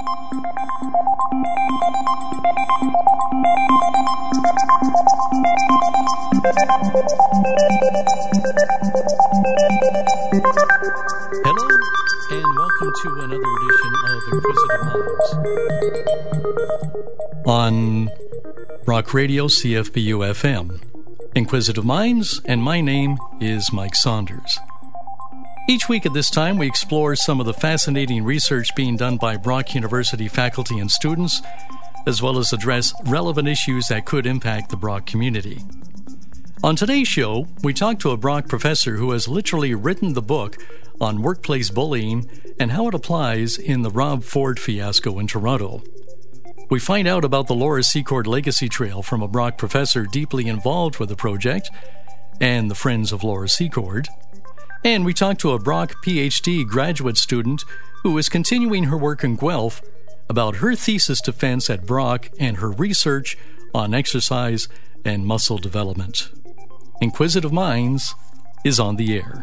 Hello, and welcome to another edition of Inquisitive Minds on Rock Radio CFBU FM. Inquisitive Minds, and my name is Mike Saunders. Each week at this time, we explore some of the fascinating research being done by Brock University faculty and students, as well as address relevant issues that could impact the Brock community. On today's show, we talk to a Brock professor who has literally written the book on workplace bullying and how it applies in the Rob Ford fiasco in Toronto. We find out about the Laura Secord Legacy Trail from a Brock professor deeply involved with the project and the Friends of Laura Secord. And we talk to a Brock PhD graduate student who is continuing her work in Guelph about her thesis defense at Brock and her research on exercise and muscle development. Inquisitive Minds is on the air.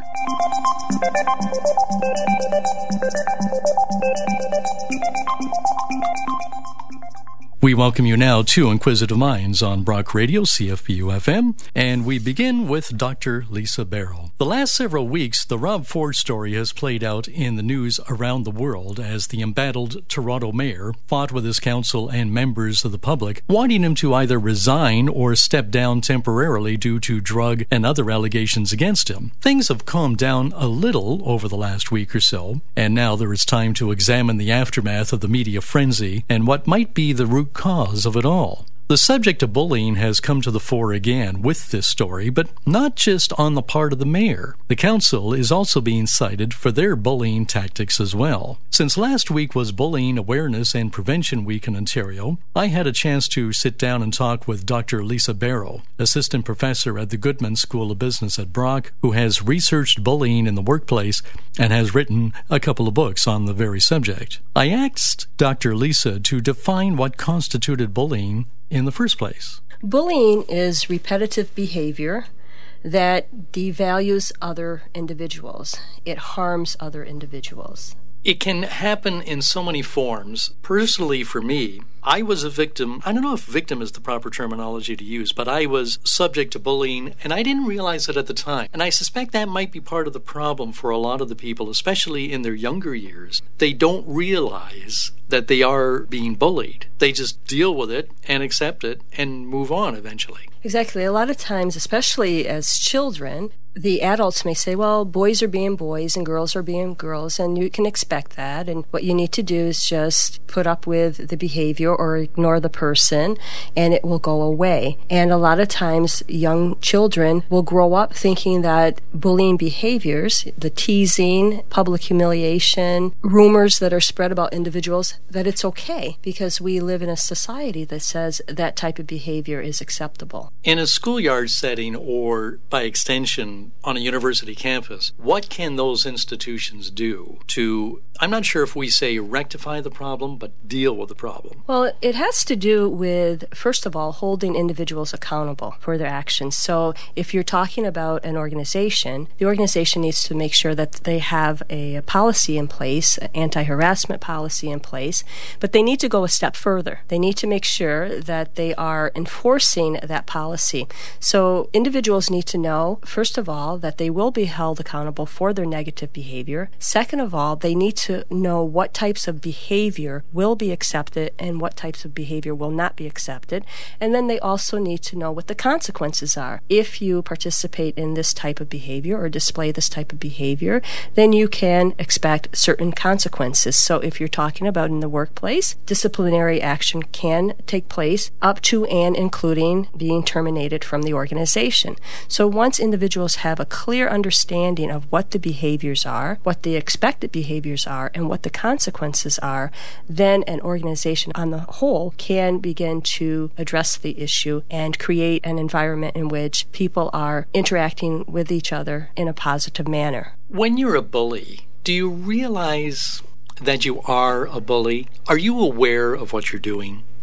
We welcome you now to Inquisitive Minds on Brock Radio, CFBU FM, and we begin with Dr. Lisa Barrow. The last several weeks, the Rob Ford story has played out in the news around the world as the embattled Toronto mayor fought with his council and members of the public, wanting him to either resign or step down temporarily due to drug and other allegations against him. Things have calmed down a little over the last week or so, and now there is time to examine the aftermath of the media frenzy and what might be the root cause of it all. The subject of bullying has come to the fore again with this story, but not just on the part of the mayor. The council is also being cited for their bullying tactics as well. Since last week was Bullying Awareness and Prevention Week in Ontario, I had a chance to sit down and talk with Dr. Lisa Barrow, assistant professor at the Goodman School of Business at Brock, who has researched bullying in the workplace and has written a couple of books on the very subject. I asked Dr. Lisa to define what constituted bullying in the first place. Bullying is repetitive behavior that devalues other individuals. It harms other individuals. It can happen in so many forms. Personally, for me, I was a victim. I don't know if victim is the proper terminology to use, but I was subject to bullying, and I didn't realize it at the time. And I suspect that might be part of the problem for a lot of the people, especially in their younger years. They don't realize that they are being bullied. They just deal with it and accept it and move on eventually. Exactly. A lot of times, especially as children, the adults may say, well, boys are being boys and girls are being girls, and you can expect that. And what you need to do is just put up with the behavior or ignore the person, and it will go away. And a lot of times, young children will grow up thinking that bullying behaviors, the teasing, public humiliation, rumors that are spread about individuals, that it's okay because we live in a society that says that type of behavior is acceptable. In a schoolyard setting, or by extension on a university campus, what can those institutions do to, I'm not sure if we say rectify the problem, but deal with the problem? Well, it has to do with, first of all, holding individuals accountable for their actions. So if you're talking about an organization, the organization needs to make sure that they have a policy in place, an anti-harassment policy in place, but they need to go a step further. They need to make sure that they are enforcing that policy. So individuals need to know, first of all, that they will be held accountable for their negative behavior. Second of all, they need to know what types of behavior will be accepted and what types of behavior will not be accepted. And then they also need to know what the consequences are. If you participate in this type of behavior or display this type of behavior, then you can expect certain consequences. So if you're talking about in the workplace, disciplinary action can take place up to and including being terminated from the organization. So once individuals have a clear understanding of what the behaviors are, what the expected behaviors are, and what the consequences are, then an organization on the whole can begin to address the issue and create an environment in which people are interacting with each other in a positive manner. When you're a bully, do you realize that you are a bully? Are you aware of what you're doing?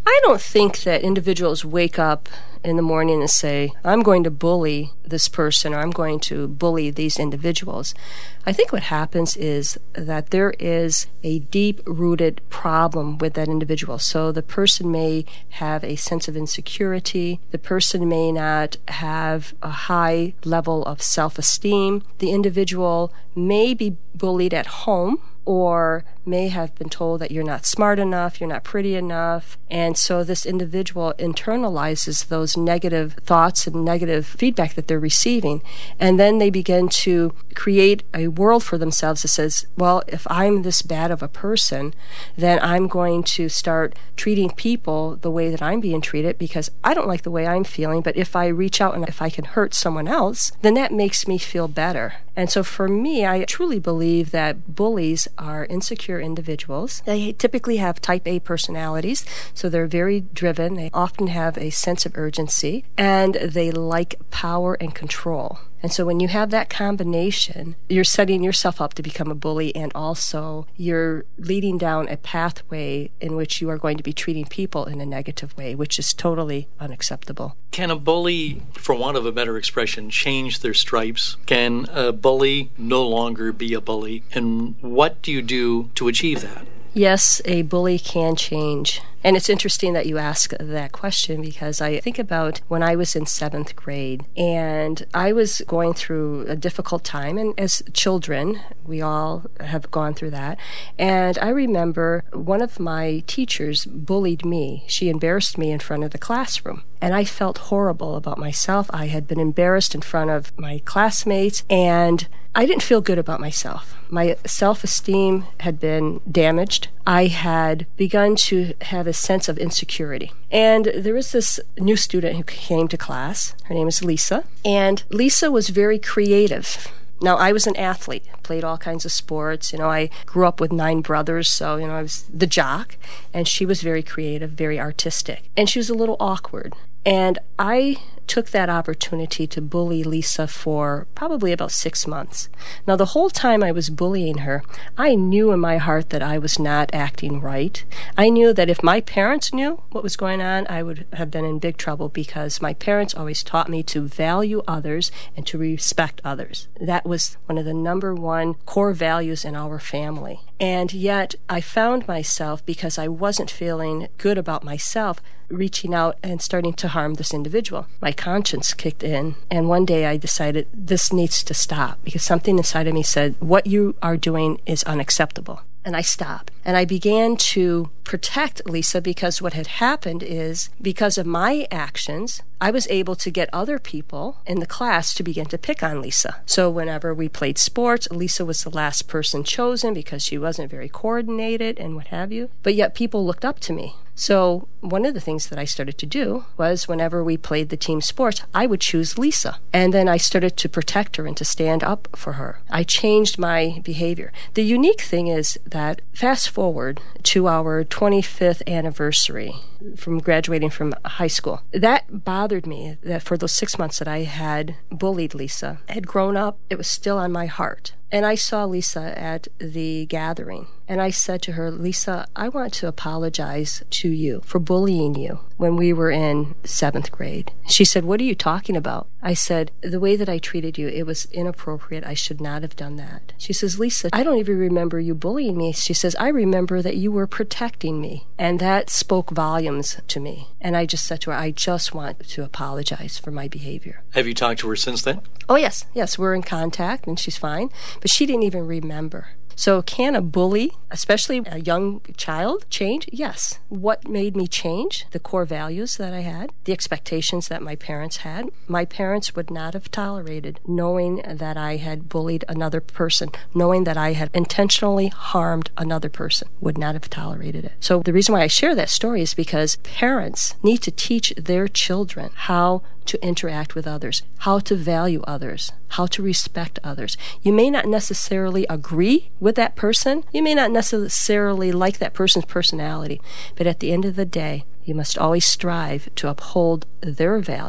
I don't think that individuals wake up in the morning and say, I'm going to bully this person or I'm going to bully these individuals. I think what happens is that there is a deep-rooted problem with that individual. So the person may have a sense of insecurity. The person may not have a high level of self-esteem. The individual may be bullied at home or may have been told that you're not smart enough, you're not pretty enough. And so this individual internalizes those negative thoughts and negative feedback that they're receiving. And then they begin to create a world for themselves that says, well, if I'm this bad of a person, then I'm going to start treating people the way that I'm being treated because I don't like the way I'm feeling. But if I reach out and if I can hurt someone else, then that makes me feel better. And so for me, I truly believe that bullies are insecure individuals. They typically have type A personalities, so they're very driven. They often have a sense of urgency, and they like power and control. And so when you have that combination, you're setting yourself up to become a bully, and also you're leading down a pathway in which you are going to be treating people in a negative way, which is totally unacceptable. Can a bully, for want of a better expression, change their stripes? Can a bully no longer be a bully? And what do you do to achieve that? Yes, a bully can change. And it's interesting that you ask that question because I think about when I was in 7th grade and I was going through a difficult time. And as children, we all have gone through that. And I remember one of my teachers bullied me. She embarrassed me in front of the classroom. And I felt horrible about myself. I had been embarrassed in front of my classmates, and I didn't feel good about myself. My self-esteem had been damaged. I had begun to have a sense of insecurity. And there was this new student who came to class. Her name is Lisa. And Lisa was very creative. Now, I was an athlete, played all kinds of sports. I grew up with 9 brothers, so, I was the jock. And she was very creative, very artistic. And she was a little awkward. And I took that opportunity to bully Lisa for probably about 6 months. Now, the whole time I was bullying her, I knew in my heart that I was not acting right. I knew that if my parents knew what was going on, I would have been in big trouble because my parents always taught me to value others and to respect others. That was one of the number one core values in our family. And yet I found myself, because I wasn't feeling good about myself, reaching out and starting to harm this individual. My conscience kicked in, and one day I decided this needs to stop because something inside of me said, what you are doing is unacceptable. And I stopped. And I began to protect Lisa because what had happened is, because of my actions, I was able to get other people in the class to begin to pick on Lisa. So whenever we played sports, Lisa was the last person chosen because she wasn't very coordinated and what have you. But yet people looked up to me. So one of the things that I started to do was whenever we played the team sports, I would choose Lisa. And then I started to protect her and to stand up for her. I changed my behavior. The unique thing is that fast forward to our 25th anniversary from graduating from high school. That bothered me that for those 6 months that I had bullied Lisa, I had grown up, it was still on my heart. And I saw Lisa at the gathering. And I said to her, Lisa, I want to apologize to you for bullying you when we were in 7th grade. She said, what are you talking about? I said, the way that I treated you, it was inappropriate. I should not have done that. She says, Lisa, I don't even remember you bullying me. She says, I remember that you were protecting me. And that spoke volumes to me. And I just said to her, I just want to apologize for my behavior. Have you talked to her since then? Oh, yes. Yes, we're in contact and she's fine. But she didn't even remember. So can a bully, especially a young child, change? Yes. What made me change? The core values that I had, the expectations that my parents had. My parents would not have tolerated knowing that I had bullied another person, knowing that I had intentionally harmed another person, would not have tolerated it. So the reason why I share that story is because parents need to teach their children how to interact with others, how to value others, how to respect others. You may not necessarily agree with that person. You may not necessarily like that person's personality. But at the end of the day, you must always strive to uphold their value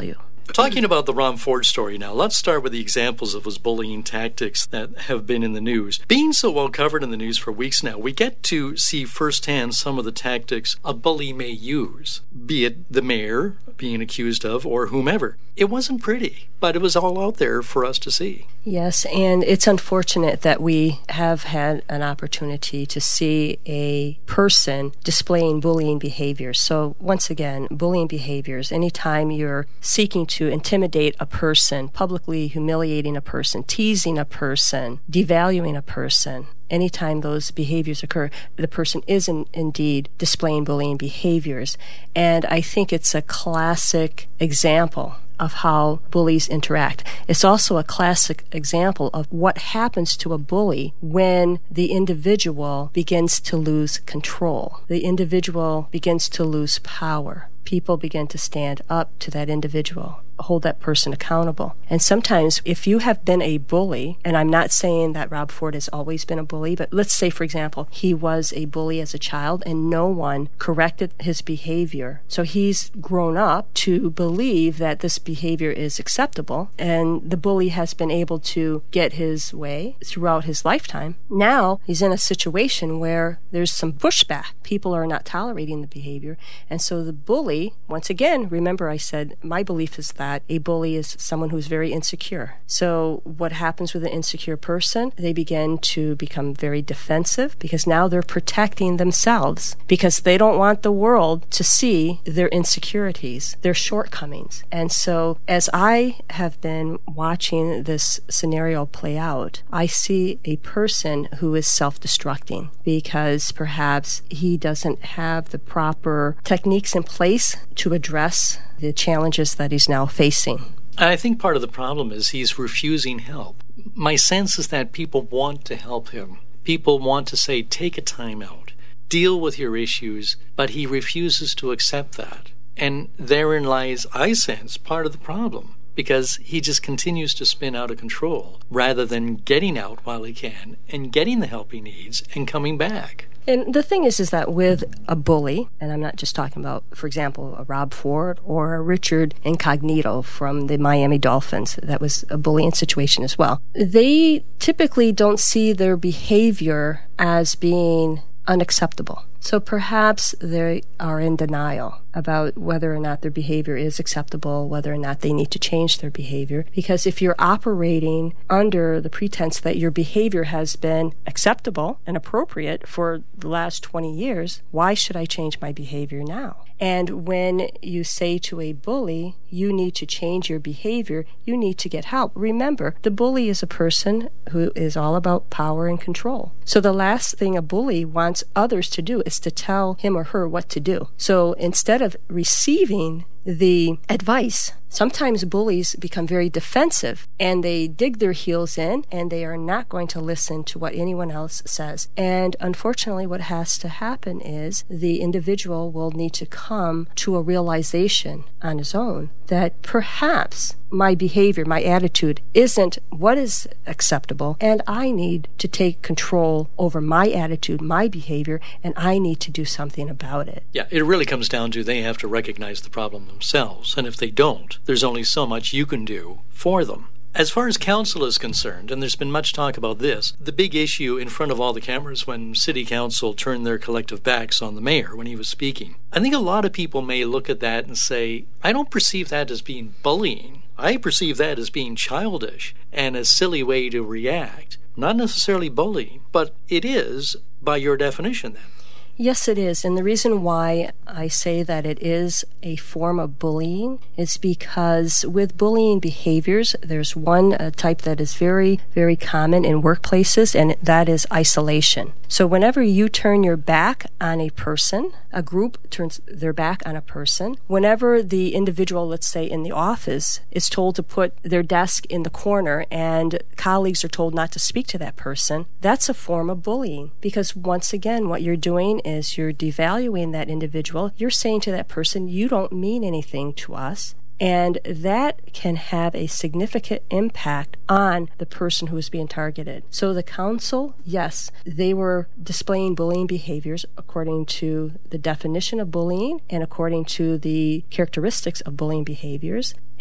Talking about the Rob Ford story now, let's start with the examples of his bullying tactics that have been in the news. Being so well covered in the news for weeks now, we get to see firsthand some of the tactics a bully may use, be it the mayor being accused of or whomever. It wasn't pretty, but it was all out there for us to see. Yes, and it's unfortunate that we have had an opportunity to see a person displaying bullying behaviors. So once again, bullying behaviors, anytime you're seeking to intimidate a person, publicly humiliating a person, teasing a person, devaluing a person, anytime those behaviors occur, the person is indeed displaying bullying behaviors. And I think it's a classic example of how bullies interact. It's also a classic example of what happens to a bully when the individual begins to lose control. The individual begins to lose power. People begin to stand up to that individual, hold that person accountable. And sometimes if you have been a bully, and I'm not saying that Rob Ford has always been a bully, but let's say, for example, he was a bully as a child and no one corrected his behavior. So he's grown up to believe that this behavior is acceptable, and the bully has been able to get his way throughout his lifetime. Now he's in a situation where there's some pushback. People are not tolerating the behavior, and so the bully, once again, remember I said my belief is that a bully is someone who's very insecure. So what happens with an insecure person? They begin to become very defensive because now they're protecting themselves because they don't want the world to see their insecurities, their shortcomings. And so as I have been watching this scenario play out, I see a person who is self-destructing because perhaps he doesn't have the proper techniques in place to address the challenges that he's now facing. I think part of the problem is he's refusing help. My sense is that people want to help him. People want to say, take a time out, deal with your issues, but he refuses to accept that. And therein lies, I sense, part of the problem, because he just continues to spin out of control rather than getting out while he can and getting the help he needs and coming back. And the thing is that with a bully, and I'm not just talking about, for example, a Rob Ford or a Richard Incognito from the Miami Dolphins, that was a bullying situation as well, they typically don't see their behavior as being unacceptable. So perhaps they are in denial about whether or not their behavior is acceptable, whether or not they need to change their behavior. Because if you're operating under the pretense that your behavior has been acceptable and appropriate for the last 20 years, why should I change my behavior now? And when you say to a bully, you need to change your behavior, you need to get help. Remember, the bully is a person who is all about power and control. So the last thing a bully wants others to do is to tell him or her what to do. So instead of receiving the advice, sometimes bullies become very defensive and they dig their heels in and they are not going to listen to what anyone else says. And unfortunately, what has to happen is the individual will need to come to a realization on his own that perhaps my behavior, my attitude isn't what is acceptable, and I need to take control over my attitude, my behavior, and I need to do something about it. Yeah, it really comes down to they have to recognize the problem themselves, and if they don't, there's only so much you can do for them. As far as council is concerned, and there's been much talk about this, the big issue in front of all the cameras when city council turned their collective backs on the mayor when he was speaking, I think a lot of people may look at that and say, I don't perceive that as being bullying. I perceive that as being childish and a silly way to react. Not necessarily bullying, but it is by your definition then. Yes, it is. And the reason why I say that it is a form of bullying is because with bullying behaviors, there's one type that is very, very common in workplaces, and that is isolation. So whenever you turn your back on a person, a group turns their back on a person, whenever the individual, let's say in the office, is told to put their desk in the corner and colleagues are told not to speak to that person, that's a form of bullying. Because once again, what you're doing is you're devaluing that individual. You're saying to that person, you don't mean anything to us. And that can have a significant impact on the person who is being targeted. So the council, yes, they were displaying bullying behaviors according to the definition of bullying and according to the characteristics of bullying behaviors.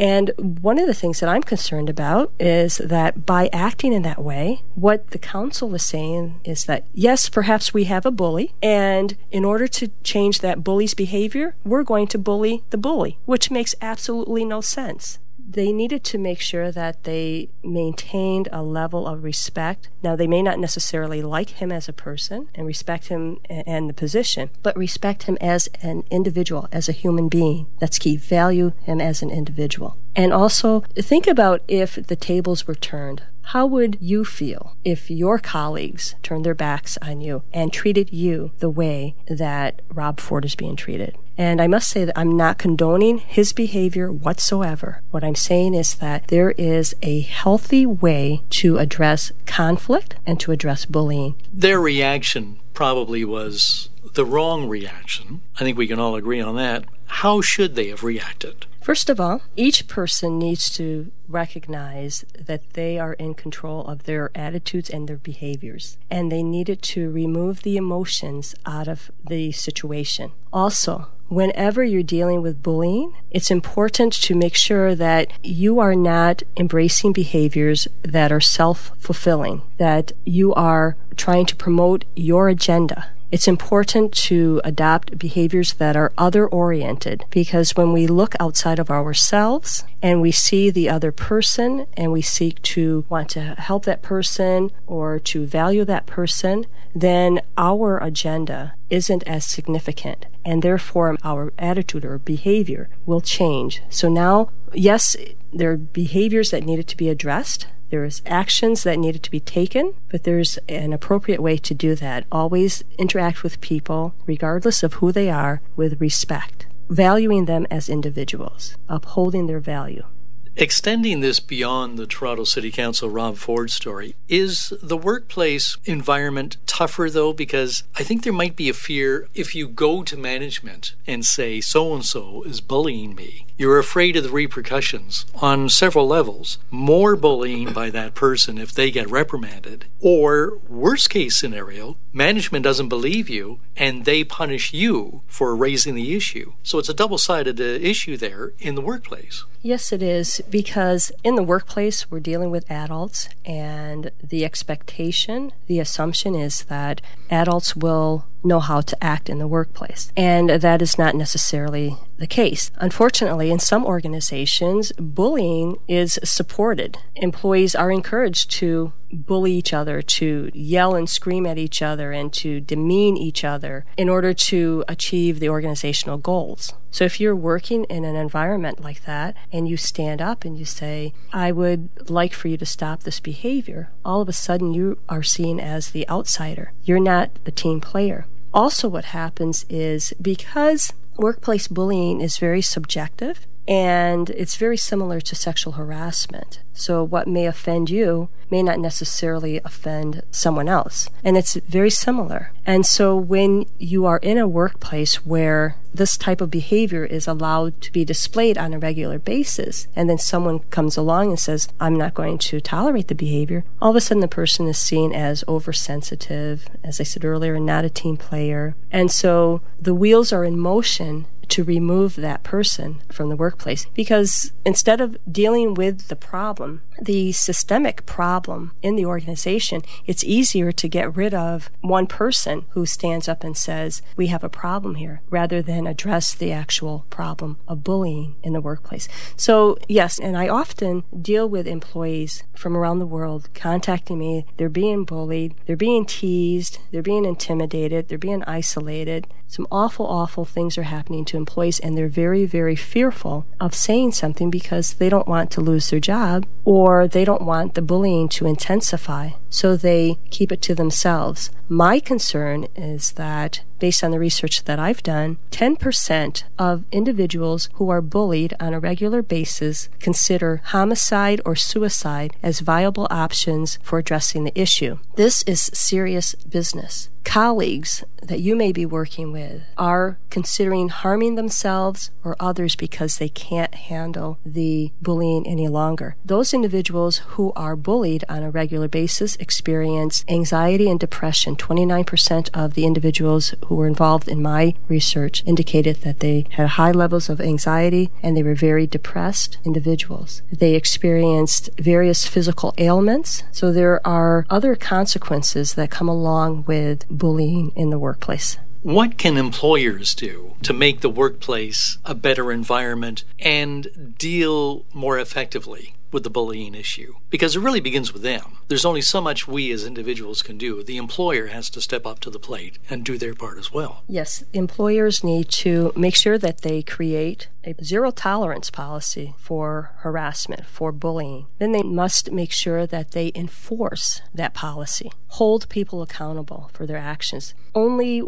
And one of the things that I'm concerned about is that by acting in that way, what the council is saying is that, yes, perhaps we have a bully, and in order to change that bully's behavior, we're going to bully the bully, which makes absolutely no sense. They needed to make sure that they maintained a level of respect. Now, they may not necessarily like him as a person and respect him and the position, but respect him as an individual, as a human being. That's key. Value him as an individual. And also, think about if the tables were turned. How would you feel if your colleagues turned their backs on you and treated you the way that Rob Ford is being treated? And I must say that I'm not condoning his behavior whatsoever. What I'm saying is that there is a healthy way to address conflict and to address bullying. Their reaction probably was the wrong reaction. I think we can all agree on that. How should they have reacted? First of all, each person needs to recognize that they are in control of their attitudes and their behaviors, and they needed to remove the emotions out of the situation. Also, whenever you're dealing with bullying, it's important to make sure that you are not embracing behaviors that are self-fulfilling, that you are trying to promote your agenda. It's important to adopt behaviors that are other-oriented, because when we look outside of ourselves and we see the other person and we seek to want to help that person or to value that person, then our agenda isn't as significant, and therefore our attitude or behavior will change. So now, yes, there are behaviors that needed to be addressed. There's actions that needed to be taken, but there's an appropriate way to do that. Always interact with people, regardless of who they are, with respect, valuing them as individuals, upholding their value. Extending this beyond the Toronto City Council Rob Ford story, is the workplace environment tougher, though? Because I think there might be a fear if you go to management and say, so-and-so is bullying me, you're afraid of the repercussions on several levels. More bullying by that person if they get reprimanded. Or, worst case scenario, management doesn't believe you and they punish you for raising the issue. So it's a double-sided issue there in the workplace. Yes, it is, because in the workplace, we're dealing with adults, and the expectation, the assumption is that adults will know how to act in the workplace. And that is not necessarily the case. Unfortunately, in some organizations, bullying is supported. Employees are encouraged to bully each other, to yell and scream at each other, and to demean each other in order to achieve the organizational goals. So if you're working in an environment like that and you stand up and you say, I would like for you to stop this behavior, all of a sudden you are seen as the outsider. You're not the team player. Also, what happens is, because workplace bullying is very subjective and it's very similar to sexual harassment. So what may offend you may not necessarily offend someone else. And it's very similar. And so when you are in a workplace where this type of behavior is allowed to be displayed on a regular basis, and then someone comes along and says, I'm not going to tolerate the behavior, all of a sudden the person is seen as oversensitive, as I said earlier, not a team player. And so the wheels are in motion to remove that person from the workplace, because instead of dealing with the problem, the systemic problem in the organization, it's easier to get rid of one person who stands up and says, we have a problem here, rather than address the actual problem of bullying in the workplace. So yes, and I often deal with employees from around the world contacting me. They're being bullied, they're being teased, they're being intimidated, they're being isolated. Some awful, awful things are happening to employees, and they're very, very fearful of saying something because they don't want to lose their job, or they don't want the bullying to intensify, so they keep it to themselves. My concern is that, based on the research that I've done, 10% of individuals who are bullied on a regular basis consider homicide or suicide as viable options for addressing the issue. This is serious business. Colleagues that you may be working with are considering harming themselves or others because they can't handle the bullying any longer. Those individuals who are bullied on a regular basis, experience anxiety and depression. 29% of the individuals who were involved in my research indicated that they had high levels of anxiety and they were very depressed individuals. They experienced various physical ailments. So there are other consequences that come along with bullying in the workplace. What can employers do to make the workplace a better environment and deal more effectively with the bullying issue? Because it really begins with them. There's only so much we as individuals can do. The employer has to step up to the plate and do their part as well. Yes, employers need to make sure that they create a zero-tolerance policy for harassment, for bullying. Then they must make sure that they enforce that policy, hold people accountable for their actions. Only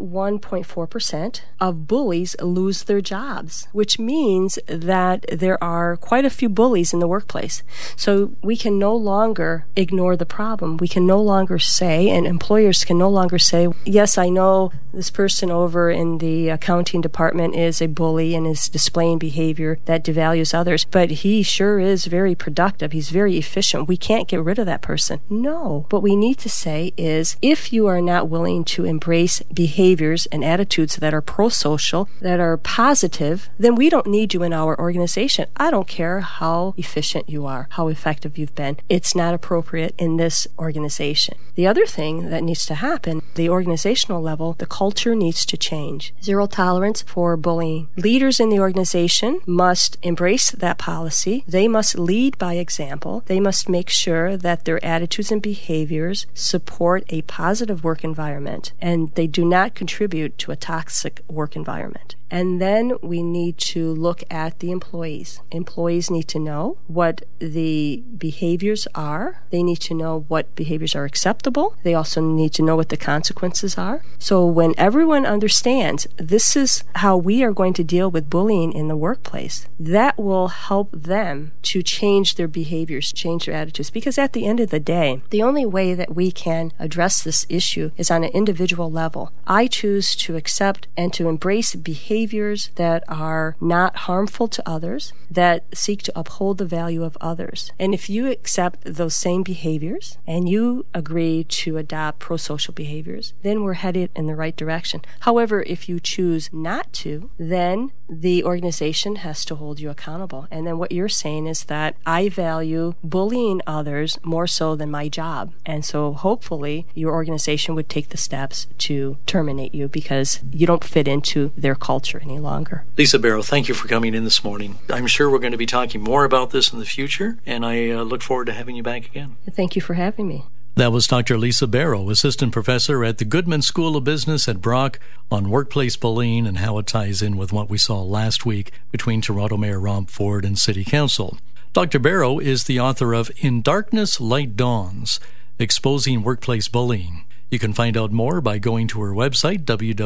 1.4% of bullies lose their jobs, which means that there are quite a few bullies in the workplace. So we can no longer ignore the problem. We can no longer say, and employers can no longer say, yes, I know this person over in the accounting department is a bully and is displaying behavior that devalues others, but he sure is very productive. He's very efficient. We can't get rid of that person. No. What we need to say is, if you are not willing to embrace behaviors and attitudes that are pro-social, that are positive, then we don't need you in our organization. I don't care how efficient you are, how effective you've been. It's not appropriate in this organization. The other thing that needs to happen, the organizational level, the culture needs to change. Zero tolerance for bullying. Leaders in the organization must embrace that policy. They must lead by example. They must make sure that their attitudes and behaviors support a positive work environment, and they do not contribute to a toxic work environment. And then we need to look at the employees. Employees need to know what the behaviors are. They need to know what behaviors are acceptable. They also need to know what the consequences are. So when everyone understands this is how we are going to deal with bullying in the workplace, that will help them to change their behaviors, change their attitudes. Because at the end of the day, the only way that we can address this issue is on an individual level. I choose to accept and to embrace behaviors that are not harmful to others, that seek to uphold the value of others. And if you accept those same behaviors and you agree to adopt pro-social behaviors, then we're headed in the right direction. However, if you choose not to, then the organization has to hold you accountable. And then what you're saying is that I value bullying others more so than my job. And so hopefully your organization would take the steps to terminate you because you don't fit into their culture any longer. Lisa Barrow, thank you for coming in this morning. I'm sure we're going to be talking more about this in the future, and I look forward to having you back again. Thank you for having me. That was Dr. Lisa Barrow, assistant professor at the Goodman School of Business at Brock, on workplace bullying and how it ties in with what we saw last week between Toronto Mayor Rob Ford and City Council. Dr. Barrow is the author of In Darkness, Light Dawns, Exposing Workplace Bullying. You can find out more by going to her website,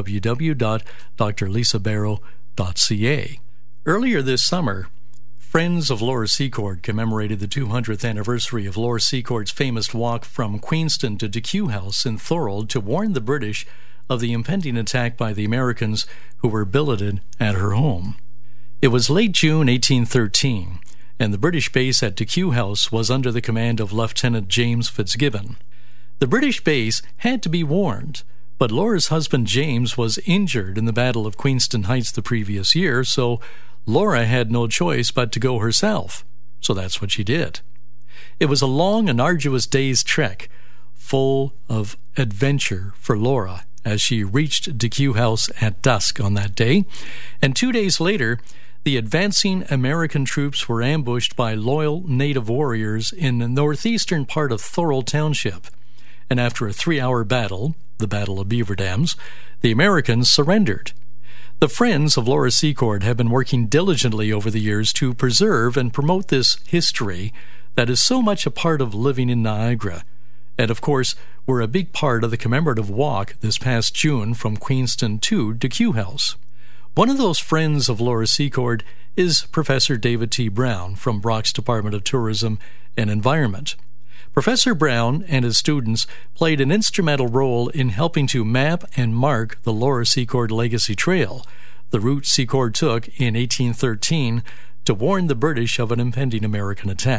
www.drlisabarrow.ca. Earlier this summer, Friends of Laura Secord commemorated the 200th anniversary of Laura Secord's famous walk from Queenston to DeCue House in Thorold to warn the British of the impending attack by the Americans who were billeted at her home. It was late June 1813, and the British base at DeCue House was under the command of Lieutenant James Fitzgibbon. The British base had to be warned, but Laura's husband James was injured in the Battle of Queenston Heights the previous year, so Laura had no choice but to go herself. So that's what she did. It was a long and arduous day's trek, full of adventure for Laura as she reached DeCue House at dusk on that day. And 2 days later, the advancing American troops were ambushed by loyal native warriors in the northeastern part of Thorold Township. And after a 3-hour battle, the Battle of Beaver Dams, the Americans surrendered. The Friends of Laura Secord have been working diligently over the years to preserve and promote this history that is so much a part of living in Niagara. And of course, were a big part of the commemorative walk this past June from Queenston to DeCue House. One of those Friends of Laura Secord is Professor David T. Brown from Brock's Department of Tourism and Environment. Professor Brown and his students played an instrumental role in helping to map and mark the Laura Secord Legacy Trail, the route Secord took in 1813 to warn the British of an impending American attack.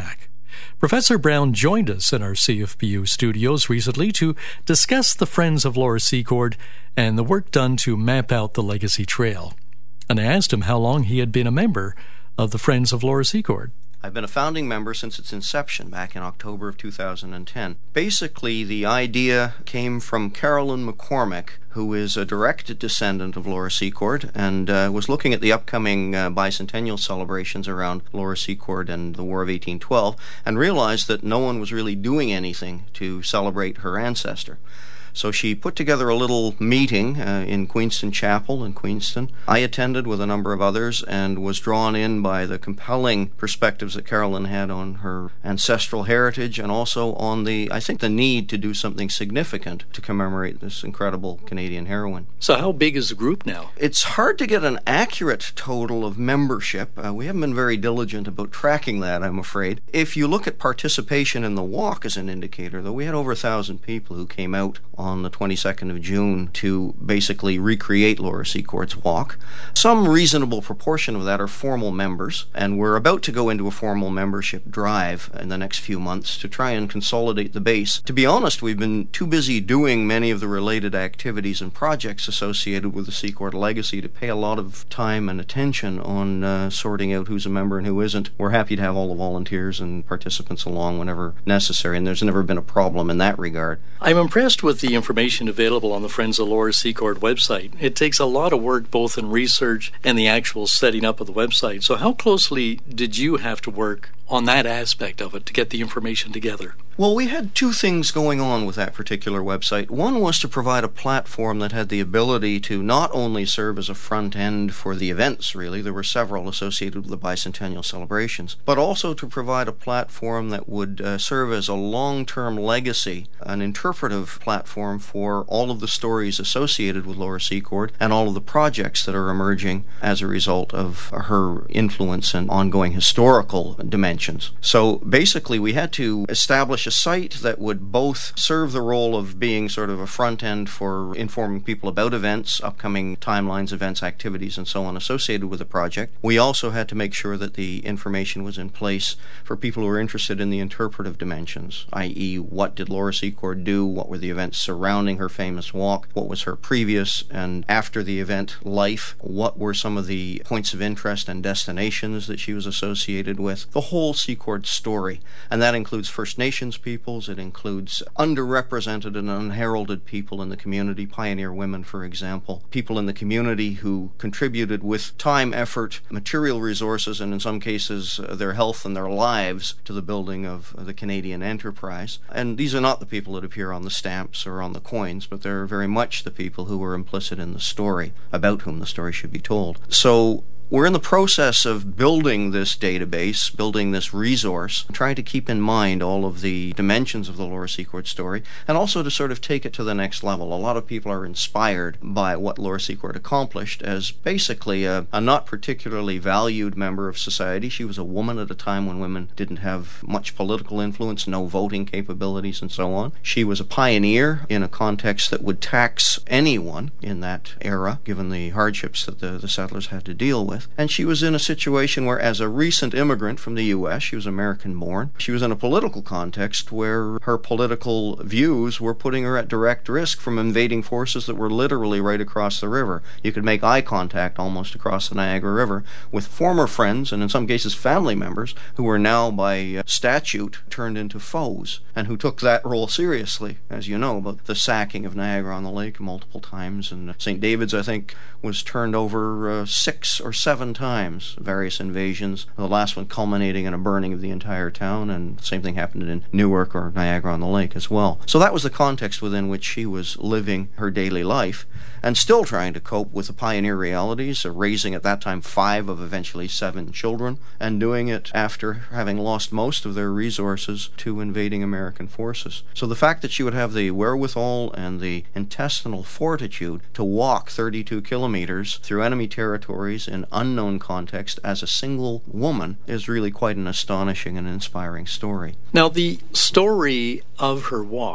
Professor Brown joined us in our CFPU studios recently to discuss the Friends of Laura Secord and the work done to map out the Legacy Trail. And I asked him how long he had been a member of the Friends of Laura Secord. I've been a founding member since its inception back in October of 2010. Basically, the idea came from Carolyn McCormick, who is a direct descendant of Laura Secord and was looking at the upcoming bicentennial celebrations around Laura Secord and the War of 1812 and realized that no one was really doing anything to celebrate her ancestor. So she put together a little meeting in Queenston Chapel in Queenston. I attended with a number of others and was drawn in by the compelling perspectives that Carolyn had on her ancestral heritage and also on the need to do something significant to commemorate this incredible Canadian heroine. So how big is the group now? It's hard to get an accurate total of membership. We haven't been very diligent about tracking that, I'm afraid. If you look at participation in the walk as an indicator, though, we had over 1,000 people who came out on the 22nd of June to basically recreate Laura Secord's walk. Some reasonable proportion of that are formal members, and we're about to go into a formal membership drive in the next few months to try and consolidate the base. To be honest, we've been too busy doing many of the related activities and projects associated with the Secord legacy to pay a lot of time and attention on sorting out who's a member and who isn't. We're happy to have all the volunteers and participants along whenever necessary, and there's never been a problem in that regard. I'm impressed with the information available on the Friends of Laura Secord website. It takes a lot of work both in research and the actual setting up of the website. So how closely did you have to work on that aspect of it to get the information together? Well, we had two things going on with that particular website. One was to provide a platform that had the ability to not only serve as a front end for the events, really, there were several associated with the bicentennial celebrations, but also to provide a platform that would serve as a long-term legacy, an interpretive platform for all of the stories associated with Laura Secord and all of the projects that are emerging as a result of her influence and ongoing historical dimensions. So basically, we had to establish a site that would both serve the role of being sort of a front end for informing people about events, upcoming timelines, events, activities, and so on associated with the project. We also had to make sure that the information was in place for people who were interested in the interpretive dimensions, i.e., what did Laura Secord do, what were the events surrounding her famous walk, what was her previous and after the event life, what were some of the points of interest and destinations that she was associated with, the whole Secord story. And that includes First Nations peoples, it includes underrepresented and unheralded people in the community, pioneer women, for example, people in the community who contributed with time, effort, material resources, and in some cases their health and their lives to the building of the Canadian enterprise. And these are not the people that appear on the stamps or on the coins, but they're very much the people who were implicit in the story, about whom the story should be told. So we're in the process of building this database, building this resource, trying to keep in mind all of the dimensions of the Laura Secord story, and also to sort of take it to the next level. A lot of people are inspired by what Laura Secord accomplished as basically a not particularly valued member of society. She was a woman at a time when women didn't have much political influence, no voting capabilities, and so on. She was a pioneer in a context that would tax anyone in that era, given the hardships that the settlers had to deal with. And she was in a situation where, as a recent immigrant from the U.S., she was American-born, she was in a political context where her political views were putting her at direct risk from invading forces that were literally right across the river. You could make eye contact almost across the Niagara River with former friends, and in some cases family members, who were now by statute turned into foes, and who took that role seriously, as you know, about the sacking of Niagara-on-the-Lake multiple times. And St. David's, I think, was turned over 6 or 7 times, various invasions, the last one culminating in a burning of the entire town, and the same thing happened in Newark or Niagara-on-the-Lake as well. So that was the context within which she was living her daily life, and still trying to cope with the pioneer realities of raising at that time 5 of eventually 7 children, and doing it after having lost most of their resources to invading American forces. So the fact that she would have the wherewithal and the intestinal fortitude to walk 32 kilometers through enemy territories in unknown context as a single woman is really quite an astonishing and inspiring story. Now, the story of her walk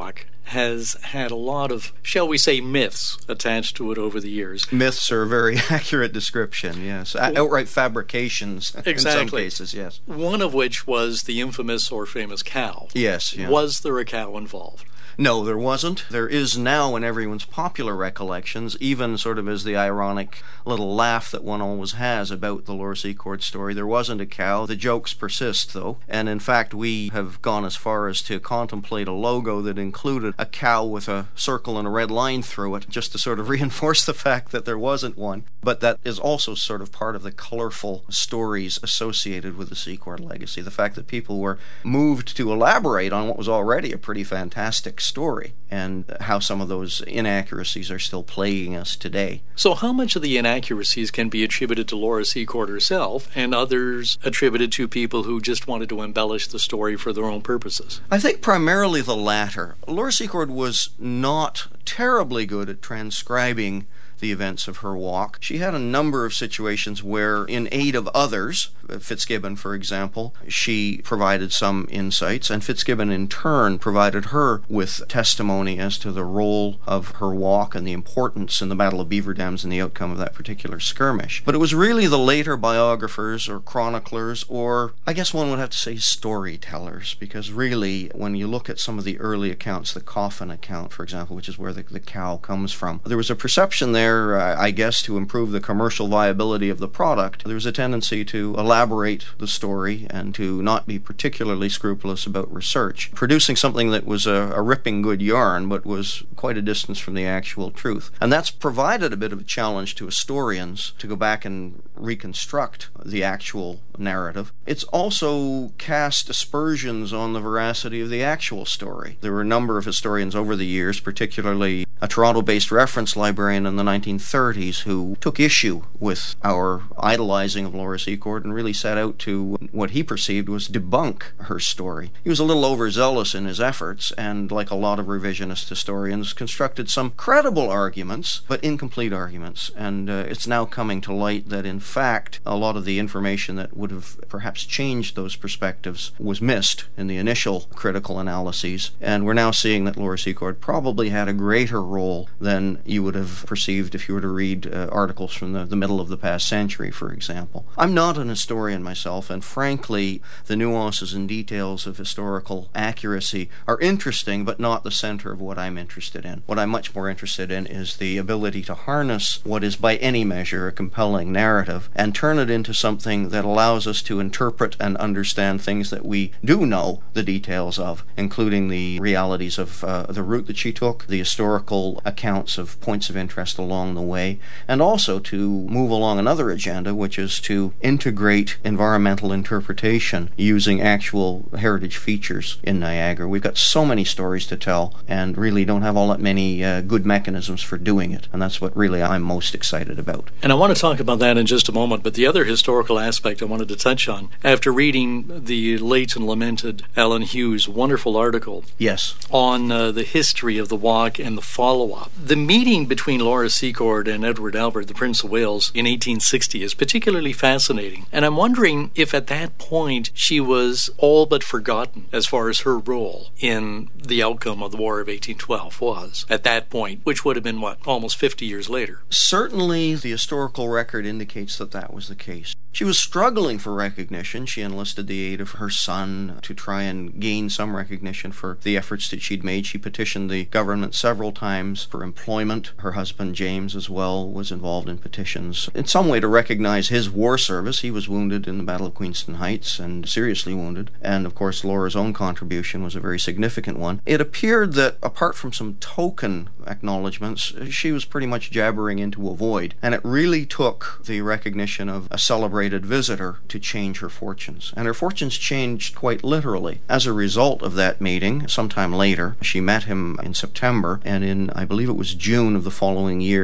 has had a lot of, shall we say, myths attached to it over the years. Myths are a very accurate description, yes. Outright fabrications in some cases, yes. One of which was the infamous or famous cow. Yes. Yeah. Was there a cow involved? No, there wasn't. There is now in everyone's popular recollections, even sort of as the ironic little laugh that one always has about the Laura Secord story. There wasn't a cow. The jokes persist, though. And in fact, we have gone as far as to contemplate a logo that included a cow with a circle and a red line through it, just to sort of reinforce the fact that there wasn't one. But that is also sort of part of the colorful stories associated with the Secord legacy. The fact that people were moved to elaborate on what was already a pretty fantastic story, and how some of those inaccuracies are still plaguing us today. So how much of the inaccuracies can be attributed to Laura Secord herself, and others attributed to people who just wanted to embellish the story for their own purposes? I think primarily the latter. Laura Secord was not terribly good at transcribing the events of her walk. She had a number of situations where, in aid of others, Fitzgibbon, for example, she provided some insights, and Fitzgibbon in turn provided her with testimony as to the role of her walk and the importance in the Battle of Beaver Dams and the outcome of that particular skirmish. But it was really the later biographers or chroniclers, or I guess one would have to say storytellers, because really, when you look at some of the early accounts, the Coffin account, for example, which is where the cow comes from, there was a perception there, I guess, to improve the commercial viability of the product. There was a tendency to elaborate the story and to not be particularly scrupulous about research, producing something that was a ripping good yarn, but was quite a distance from the actual truth. And that's provided a bit of a challenge to historians to go back and reconstruct the actual narrative. It's also cast aspersions on the veracity of the actual story. There were a number of historians over the years, particularly a Toronto-based reference librarian in the 1930s, who took issue with our idolizing of Laura Secord and really set out to what he perceived was debunk her story. He was a little overzealous in his efforts, and like a lot of revisionist historians, constructed some credible arguments, but incomplete arguments. And it's now coming to light that, in fact, a lot of the information that would have perhaps changed those perspectives was missed in the initial critical analyses, and we're now seeing that Laura Secord probably had a greater role than you would have perceived if you were to read articles from the middle of the past century, for example. I'm not an historian myself, and frankly, the nuances and details of historical accuracy are interesting, but not the center of what I'm interested in. What I'm much more interested in is the ability to harness what is by any measure a compelling narrative and turn it into something that allows us to interpret and understand things that we do know the details of, including the realities of the route that she took, the historical accounts of points of interest along the way, and also to move along another agenda, which is to integrate environmental interpretation using actual heritage features in Niagara. We've got so many stories to tell and really don't have all that many good mechanisms for doing it, and that's what really I'm most excited about. And I want to talk about that in just a moment, but the other historical aspect I wanted to touch on, after reading the late and lamented Alan Hughes' wonderful article on the history of the walk and the follow-up, the meeting between Laura Secord and Edward Albert, the Prince of Wales, in 1860 is particularly fascinating. And I'm wondering if at that point she was all but forgotten as far as her role in the outcome of the War of 1812 was at that point, which would have been, almost 50 years later. Certainly the historical record indicates that that was the case. She was struggling for recognition. She enlisted the aid of her son to try and gain some recognition for the efforts that she'd made. She petitioned the government several times for employment. Her husband, James, as well, was involved in petitions in some way to recognize his war service. He was wounded in the Battle of Queenston Heights and seriously wounded. And, of course, Laura's own contribution was a very significant one. It appeared that, apart from some token acknowledgments, she was pretty much jabbering into a void. And it really took the recognition of a celebrated visitor to change her fortunes. And her fortunes changed quite literally. As a result of that meeting, sometime later, she met him in September, and in, I believe it was June of the following year,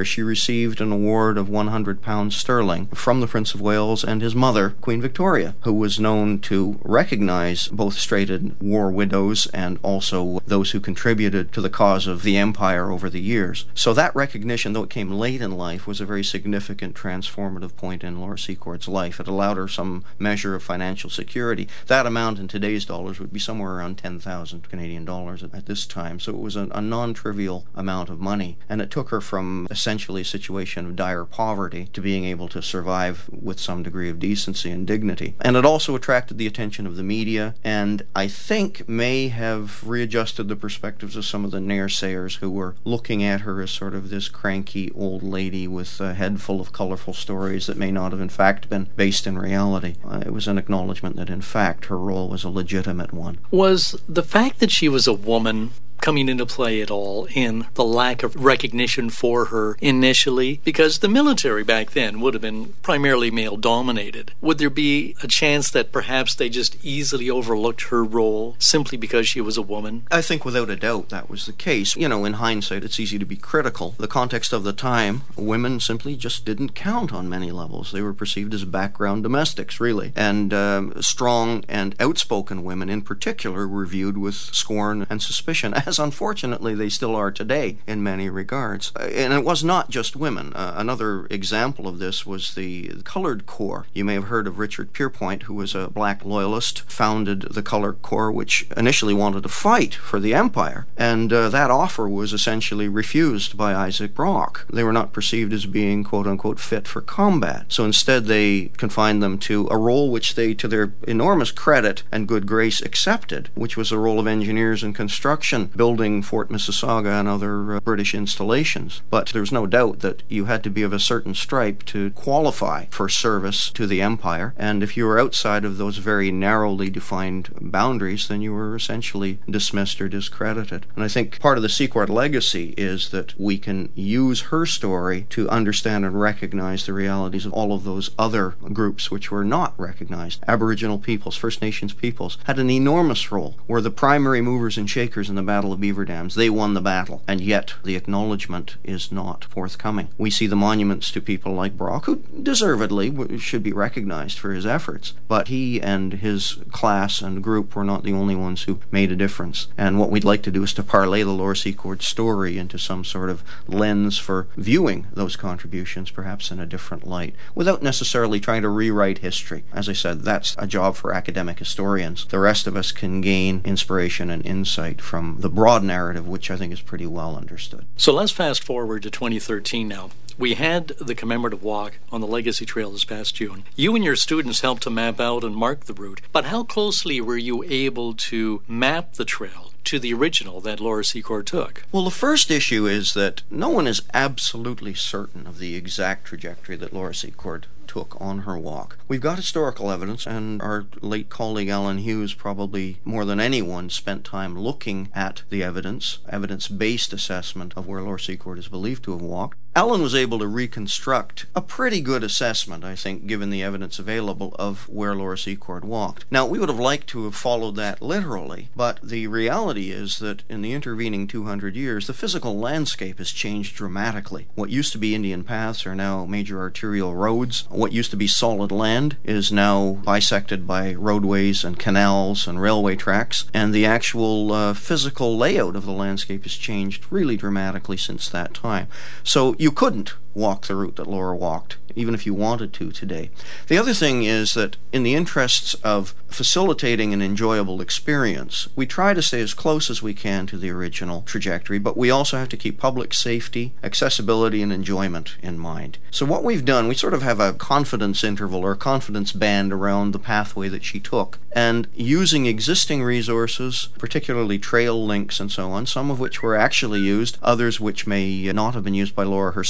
year, she received an award of £100 sterling from the Prince of Wales and his mother, Queen Victoria, who was known to recognize both straitened war widows and also those who contributed to the cause of the empire over the years. So that recognition, though it came late in life, was a very significant transformative point in Laura Secor's life. It allowed her some measure of financial security. That amount in today's dollars would be somewhere around 10,000 Canadian dollars at this time. So it was a non-trivial amount of money, and it took her from essentially a situation of dire poverty to being able to survive with some degree of decency and dignity. And it also attracted the attention of the media, and I think may have readjusted the perspectives of some of the naysayers who were looking at her as sort of this cranky old lady with a head full of colorful stories that may not have in fact been based in reality. It was an acknowledgement that in fact her role was a legitimate one. Was the fact that she was a woman coming into play at all in the lack of recognition for her initially? Because the military back then would have been primarily male-dominated. Would there be a chance that perhaps they just easily overlooked her role simply because she was a woman? I think without a doubt that was the case. You know, in hindsight, it's easy to be critical. The context of the time, women simply just didn't count on many levels. They were perceived as background domestics, really. And strong and outspoken women in particular were viewed with scorn and suspicion, as unfortunately they still are today in many regards. And it was not just women. Another example of this was the Colored Corps. You may have heard of Richard Pierpoint, who was a black loyalist, founded the Colored Corps, which initially wanted to fight for the Empire. And that offer was essentially refused by Isaac Brock. They were not perceived as being, quote-unquote, fit for combat. So instead they confined them to a role which they, to their enormous credit and good grace, accepted, which was the role of engineers in construction, building Fort Mississauga and other British installations. But there's no doubt that you had to be of a certain stripe to qualify for service to the Empire, and if you were outside of those very narrowly defined boundaries, then you were essentially dismissed or discredited. And I think part of the Secord legacy is that we can use her story to understand and recognize the realities of all of those other groups which were not recognized. Aboriginal peoples, First Nations peoples, had an enormous role, were the primary movers and shakers in the Battle of Beaver Dams. They won the battle, and yet the acknowledgement is not forthcoming. We see the monuments to people like Brock, who deservedly should be recognized for his efforts, but he and his class and group were not the only ones who made a difference. And what we'd like to do is to parlay the Laura Secord story into some sort of lens for viewing those contributions, perhaps in a different light, without necessarily trying to rewrite history. As I said, that's a job for academic historians. The rest of us can gain inspiration and insight from the broad narrative, which I think is pretty well understood. So let's fast forward to 2013 now. We had the commemorative walk on the Legacy Trail this past June. You and your students helped to map out and mark the route, but how closely were you able to map the trail to the original that Laura Secord took? Well, the first issue is that no one is absolutely certain of the exact trajectory that Laura Secord took on her walk. We've got historical evidence, and our late colleague Alan Hughes probably more than anyone spent time looking at the evidence-based assessment of where Laura Secord is believed to have walked. Alan was able to reconstruct a pretty good assessment, I think, given the evidence available of where Laura Secord walked. Now, we would have liked to have followed that literally, but the reality is that in the intervening 200 years, the physical landscape has changed dramatically. What used to be Indian paths are now major arterial roads. What used to be solid land is now bisected by roadways and canals and railway tracks, and the actual physical layout of the landscape has changed really dramatically since that time. So you couldn't walk the route that Laura walked, even if you wanted to today. The other thing is that in the interests of facilitating an enjoyable experience, we try to stay as close as we can to the original trajectory, but we also have to keep public safety, accessibility, and enjoyment in mind. So what we've done, we sort of have a confidence interval or a confidence band around the pathway that she took, and using existing resources, particularly trail links and so on, some of which were actually used, others which may not have been used by Laura herself, but were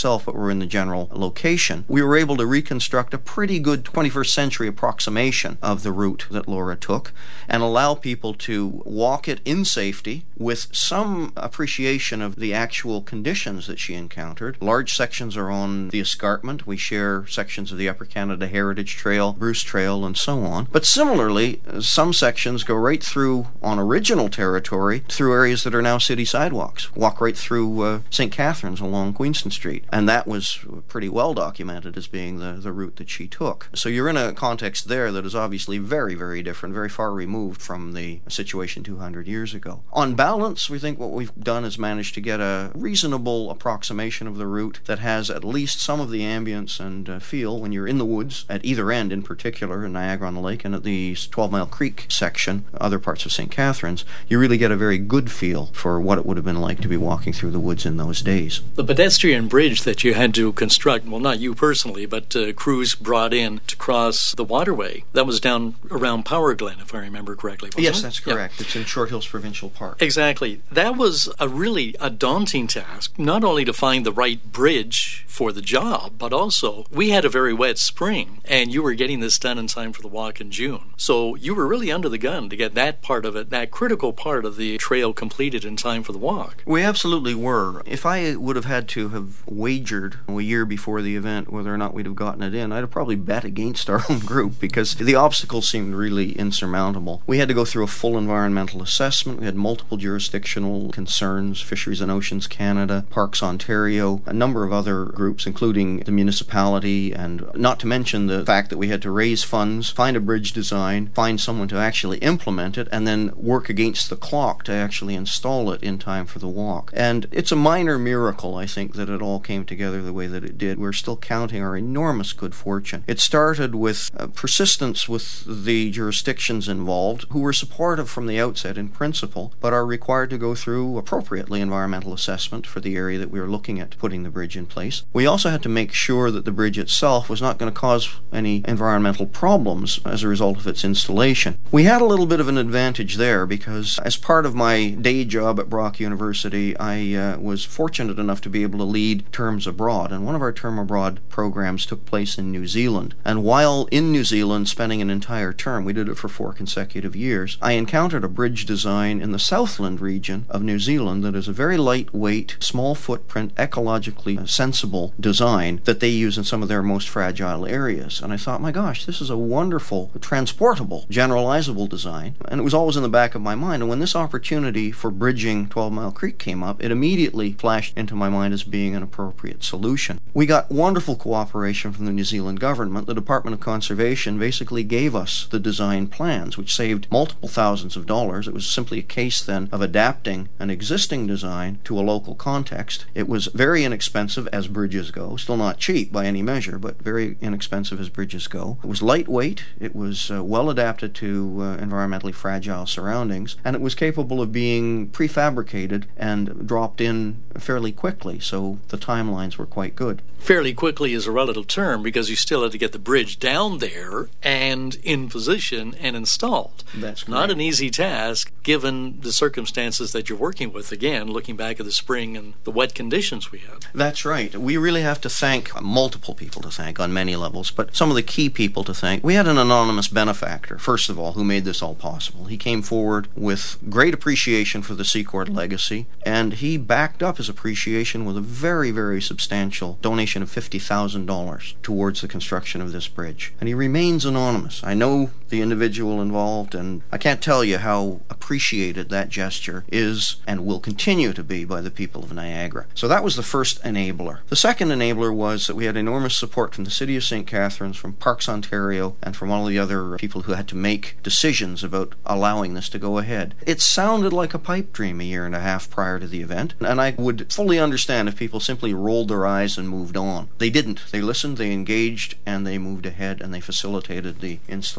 in the general location, we were able to reconstruct a pretty good 21st century approximation of the route that Laura took and allow people to walk it in safety with some appreciation of the actual conditions that she encountered. Large sections are on the escarpment. We share sections of the Upper Canada Heritage Trail, Bruce Trail, and so on. But similarly, some sections go right through on original territory through areas that are now city sidewalks. Walk right through St. Catharines along Queenston Street. And that was pretty well documented as being the route that she took. So you're in a context there that is obviously very, very different, very far removed from the situation 200 years ago. On balance, we think what we've done is managed to get a reasonable approximation of the route that has at least some of the ambience and feel when you're in the woods, at either end in particular, in Niagara-on-the-Lake and at the 12 Mile Creek section, other parts of St. Catharines. You really get a very good feel for what it would have been like to be walking through the woods in those days. The pedestrian bridge that you had to construct, well, not you personally, but crews brought in to cross the waterway, that was down around Power Glen, if I remember correctly, wasn't Yes, it? that's correct. Yeah. It's in Short Hills Provincial Park. Exactly. That was really a daunting task, not only to find the right bridge for the job, but also we had a very wet spring, and you were getting this done in time for the walk in June. So you were really under the gun to get that part of it, that critical part of the trail completed in time for the walk. We absolutely were. If I would have had to have wagered a year before the event whether or not we'd have gotten it in, I'd have probably bet against our own group because the obstacles seemed really insurmountable. We had to go through a full environmental assessment. We had multiple jurisdictional concerns, Fisheries and Oceans Canada, Parks Ontario, a number of other groups, including the municipality, and not to mention the fact that we had to raise funds, find a bridge design, find someone to actually implement it, and then work against the clock to actually install it in time for the walk. And it's a minor miracle, I think, that it all came together the way that it did. We're still counting our enormous good fortune. It started with persistence with the jurisdictions involved, who were supportive from the outset in principle, but are required to go through appropriately environmental assessment for the area that we were looking at putting the bridge in place. We also had to make sure that the bridge itself was not going to cause any environmental problems as a result of its installation. We had a little bit of an advantage there because as part of my day job at Brock University, I was fortunate enough to be able to lead Terms Abroad, and one of our Term Abroad programs took place in New Zealand. And while in New Zealand spending an entire term, we did it for 4 consecutive years, I encountered a bridge design in the Southland region of New Zealand that is a very lightweight, small footprint, ecologically sensible design that they use in some of their most fragile areas. And I thought, my gosh, this is a wonderful, transportable, generalizable design. And it was always in the back of my mind. And when this opportunity for bridging 12 Mile Creek came up, it immediately flashed into my mind as being an appropriate solution. We got wonderful cooperation from the New Zealand government. The Department of Conservation basically gave us the design plans, which saved multiple thousands of dollars. It was simply a case then of adapting an existing design to a local context. It was very inexpensive as bridges go, still not cheap by any measure, but very inexpensive as bridges go. It was lightweight, it was well adapted to environmentally fragile surroundings, and it was capable of being prefabricated and dropped in fairly quickly, so the timelines were quite good. Fairly quickly is a relative term because you still had to get the bridge down there and in position and installed. That's correct. Not an easy task given the circumstances that you're working with, again, looking back at the spring and the wet conditions we had. That's right. We really have to thank multiple people to thank on many levels, but some of the key people to thank. We had an anonymous benefactor, first of all, who made this all possible. He came forward with great appreciation for the Secord legacy, and he backed up his appreciation with a very, very substantial donation of $50,000 towards the construction of this bridge. And he remains anonymous. I know the individual involved, and I can't tell you how appreciated that gesture is and will continue to be by the people of Niagara. So that was the first enabler. The second enabler was that we had enormous support from the City of St. Catharines, from Parks Ontario, and from all the other people who had to make decisions about allowing this to go ahead. It sounded like a pipe dream a year and a half prior to the event, and I would fully understand if people simply rolled their eyes and moved on. They didn't. They listened, they engaged, and they moved ahead, and they facilitated the installation of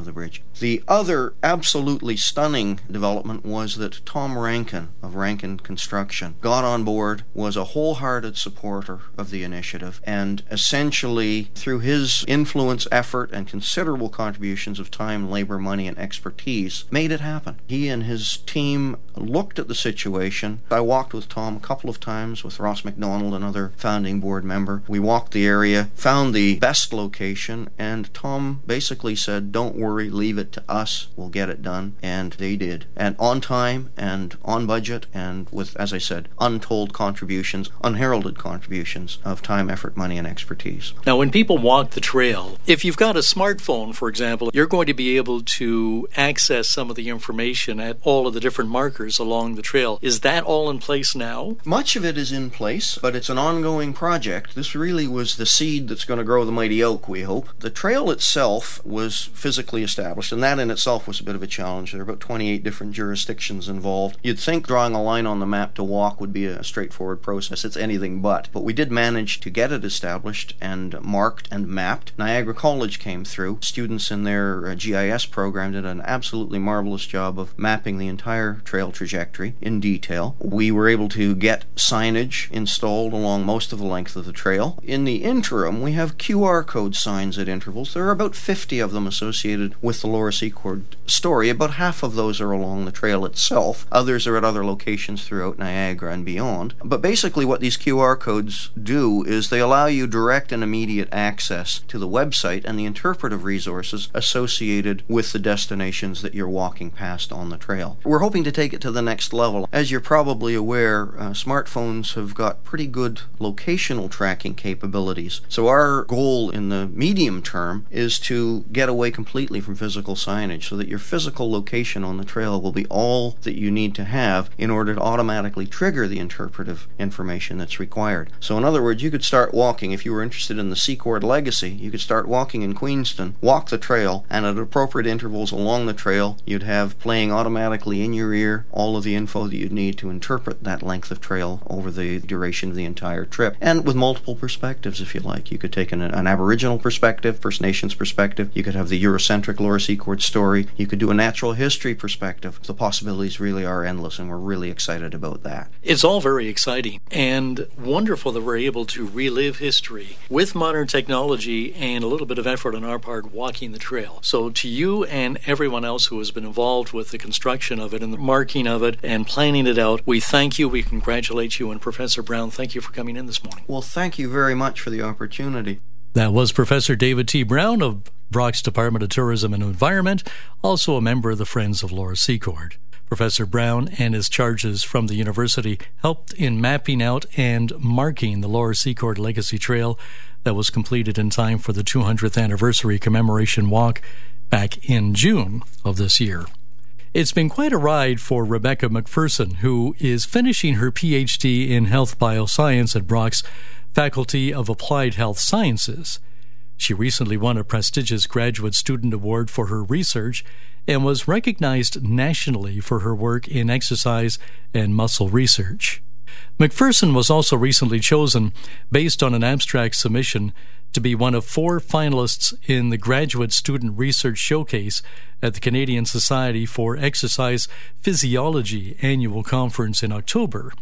of the bridge. The other absolutely stunning development was that Tom Rankin of Rankin Construction got on board, was a wholehearted supporter of the initiative, and essentially, through his influence, effort, and considerable contributions of time, labor, money, and expertise, made it happen. He and his team looked at the situation. I walked with Tom a couple of times with Ross McDonald, another founding board member. We walked the area, found the best location, and Tom basically said, don't worry, leave it to us, we'll get it done. And they did. And on time and on budget, and with, as I said, untold contributions, unheralded contributions of time, effort, money, and expertise. Now, when people walk the trail, if you've got a smartphone, for example, you're going to be able to access some of the information at all of the different markers along the trail. Is that all in place now? Much of it is in place, but it's an ongoing project. This really was the seed that's going to grow the mighty oak, we hope. The trail itself was physically established, and that in itself was a bit of a challenge. There are about 28 different jurisdictions involved. You'd think drawing a line on the map to walk would be a straightforward process. It's anything but. But we did manage to get it established and marked and mapped. Niagara College came through. Students in their GIS program did an absolutely marvelous job of mapping the entire trail trajectory in detail. We were able to get signage installed along most of the length of the trail. In the interim, we have QR code signs at intervals. There are about 50 of them associated with the Laura Secord story. About half of those are along the trail itself. Others are at other locations throughout Niagara and beyond. But basically what these QR codes do is they allow you direct and immediate access to the website and the interpretive resources associated with the destinations that you're walking past on the trail. We're hoping to take it to the next level. As you're probably aware, smartphones have got pretty good locational tracking capabilities. So our goal in the medium term is to get away completely from physical signage so that your physical location on the trail will be all that you need to have in order to automatically trigger the interpretive information that's required. So in other words, you could start walking, if you were interested in the Secord legacy, you could start walking in Queenston, walk the trail, and at appropriate intervals along the trail, you'd have playing automatically in your ear all of the info that you'd need to interpret that length of trail over the duration of the entire trip. And with multiple perspectives, if you like. You could take an Aboriginal perspective, First Nations perspective. You could have the Eurocentric Laura Secord story. You could do a natural history perspective. The possibilities really are endless, and we're really excited about that. It's all very exciting and wonderful that we're able to relive history with modern technology and a little bit of effort on our part walking the trail. So to you and everyone else who has been involved with the construction of it and the marking of it and planning it out, we thank you, we congratulate you, and Professor Brown, thank you for coming in this morning. Well, thank you very much for the opportunity. That was Professor David T. Brown of Brock's Department of Tourism and Environment, also a member of the Friends of Laura Secord. Professor Brown and his charges from the university helped in mapping out and marking the Laura Secord Legacy Trail that was completed in time for the 200th anniversary commemoration walk back in June of this year. It's been quite a ride for Rebecca McPherson, who is finishing her PhD in health bioscience at Brock's Faculty of Applied Health Sciences. She recently won a prestigious graduate student award for her research and was recognized nationally for her work in exercise and muscle research. McPherson was also recently chosen, based on an abstract submission, to be one of 4 finalists in the Graduate Student Research Showcase at the Canadian Society for Exercise Physiology Annual Conference in October.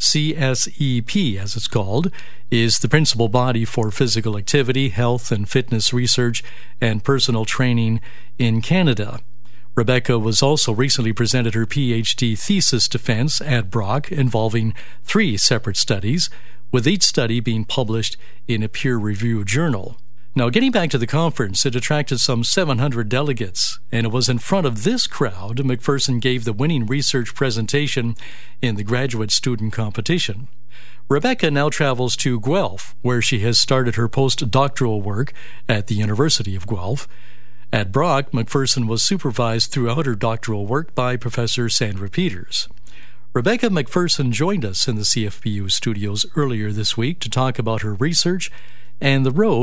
CSEP, as it's called, is the principal body for physical activity, health and fitness research, and personal training in Canada. Rebecca was also recently presented her PhD thesis defense at Brock, involving 3 separate studies, with each study being published in a peer-reviewed journal. Now, getting back to the conference, it attracted some 700 delegates, and it was in front of this crowd McPherson gave the winning research presentation in the graduate student competition. Rebecca now travels to Guelph, where she has started her postdoctoral work at the University of Guelph. At Brock, McPherson was supervised throughout her doctoral work by Professor Sandra Peters. Rebecca McPherson joined us in the CFBU studios earlier this week to talk about her research and the road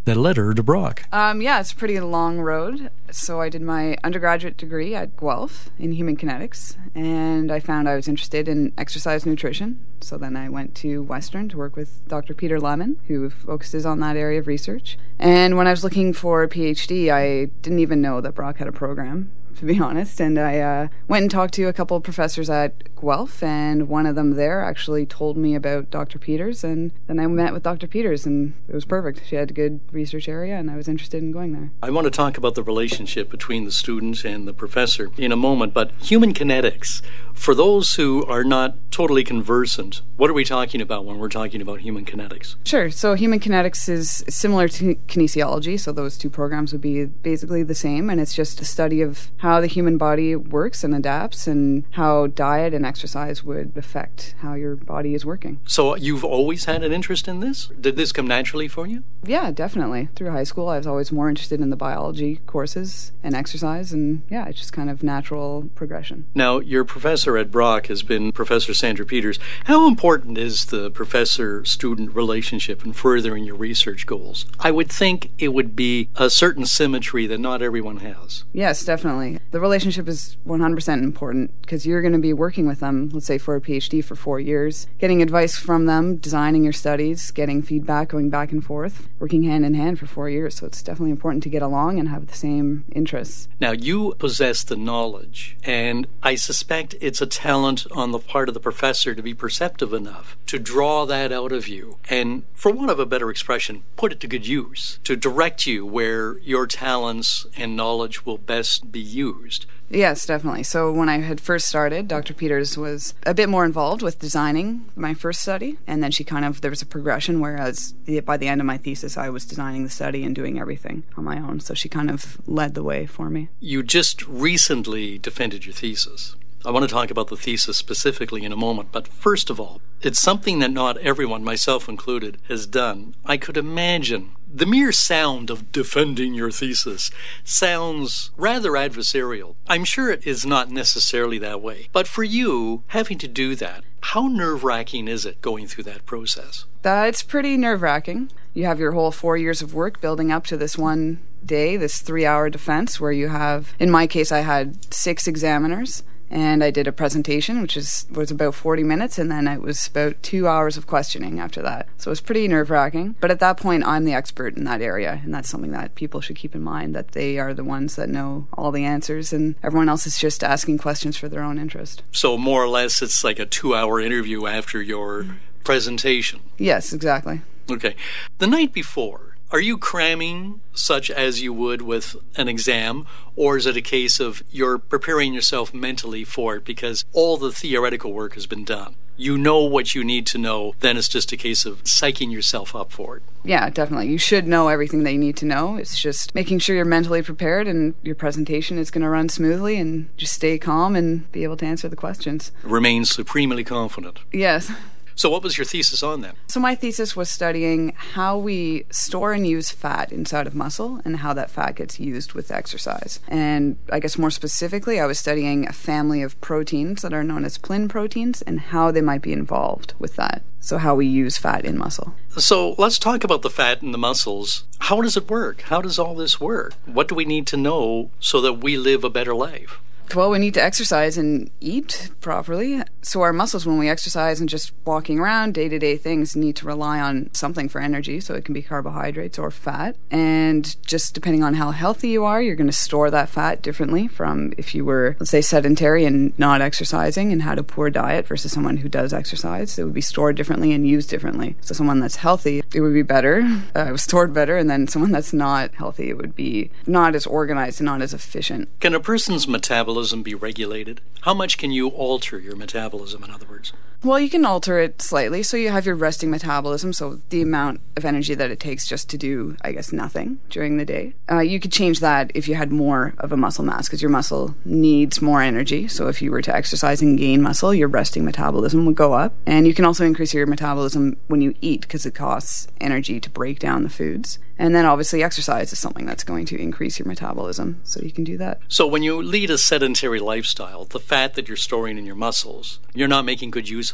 that led her to Brock. Yeah, it's a pretty long road. So I did my undergraduate degree at Guelph in human kinetics, and I found I was interested in exercise nutrition. So then I went to Western to work with Dr. Peter Lemon, who focuses on that area of research. And when I was looking for a PhD, I didn't even know that Brock had a program, to be honest. And I went and talked to a couple of professors at Guelph, and one of them there actually told me about Dr. Peters, and then I met with Dr. Peters, and it was perfect. She had a good research area, and I was interested in going there. I want to talk about the relationship between the student and the professor in a moment, but human kinetics, for those who are not totally conversant, what are we talking about when we're talking about human kinetics? Sure. So human kinetics is similar to kinesiology, so those two programs would be basically the same, and it's just a study of how the human body works and adapts, and how diet and exercise would affect how your body is working. So you've always had an interest in this? Did this come naturally for you? Yeah, definitely. Through high school, I was always more interested in the biology courses and exercise, and yeah, it's just kind of natural progression. Now, your professor at Brock has been Professor Sandra Peters. How important is the professor-student relationship in furthering your research goals? I would think it would be a certain symmetry that not everyone has. Yes, definitely. The relationship is 100% important because you're going to be working with them, let's say for a PhD for 4 years, getting advice from them, designing your studies, getting feedback, going back and forth, working hand in hand for 4 years. So it's definitely important to get along and have the same interests. Now, you possess the knowledge, and I suspect it's a talent on the part of the professor to be perceptive enough to draw that out of you and, for want of a better expression, put it to good use, to direct you where your talents and knowledge will best be used. Yes, definitely. So when I had first started, Dr. Peters was a bit more involved with designing my first study, and then there was a progression, whereas by the end of my thesis, I was designing the study and doing everything on my own. So she kind of led the way for me. You just recently defended your thesis. I want to talk about the thesis specifically in a moment, but first of all, it's something that not everyone, myself included, has done. I could imagine the mere sound of defending your thesis sounds rather adversarial. I'm sure it is not necessarily that way. But for you, having to do that, how nerve-wracking is it going through that process? It's pretty nerve-wracking. You have your whole 4 years of work building up to this one day, this 3-hour defense, where you have, in my case, I had 6 examiners. And I did a presentation, which was about 40 minutes, and then it was about 2 hours of questioning after that. So it was pretty nerve-wracking. But at that point, I'm the expert in that area, and that's something that people should keep in mind, that they are the ones that know all the answers, and everyone else is just asking questions for their own interest. So more or less, it's like a 2-hour interview after your presentation. Yes, exactly. Okay. The night before, are you cramming such as you would with an exam, or is it a case of you're preparing yourself mentally for it because all the theoretical work has been done? You know what you need to know, then it's just a case of psyching yourself up for it. Yeah, definitely. You should know everything that you need to know. It's just making sure you're mentally prepared and your presentation is going to run smoothly, and just stay calm and be able to answer the questions. Remain supremely confident. Yes. So what was your thesis on then? So my thesis was studying how we store and use fat inside of muscle and how that fat gets used with exercise. And I guess more specifically, I was studying a family of proteins that are known as plin proteins and how they might be involved with that. So how we use fat in muscle. So let's talk about the fat in the muscles. How does it work? How does all this work? What do we need to know so that we live a better life? Well, we need to exercise and eat properly. So our muscles, when we exercise and just walking around, day-to-day things, need to rely on something for energy. So it can be carbohydrates or fat. And just depending on how healthy you are, you're going to store that fat differently from if you were, let's say, sedentary and not exercising and had a poor diet versus someone who does exercise. It would be stored differently and used differently. So someone that's healthy, it would be better, stored better. And then someone that's not healthy, it would be not as organized and not as efficient. Can a person's metabolism be regulated? How much can you alter your metabolism, in other words? Well, you can alter it slightly. So you have your resting metabolism, so the amount of energy that it takes just to do, I guess, nothing during the day. You could change that if you had more of a muscle mass, because your muscle needs more energy. So if you were to exercise and gain muscle, your resting metabolism would go up. And you can also increase your metabolism when you eat, because it costs energy to break down the foods. And then obviously exercise is something that's going to increase your metabolism, so you can do that. So when you lead a sedentary lifestyle, the fat that you're storing in your muscles, you're not making good use of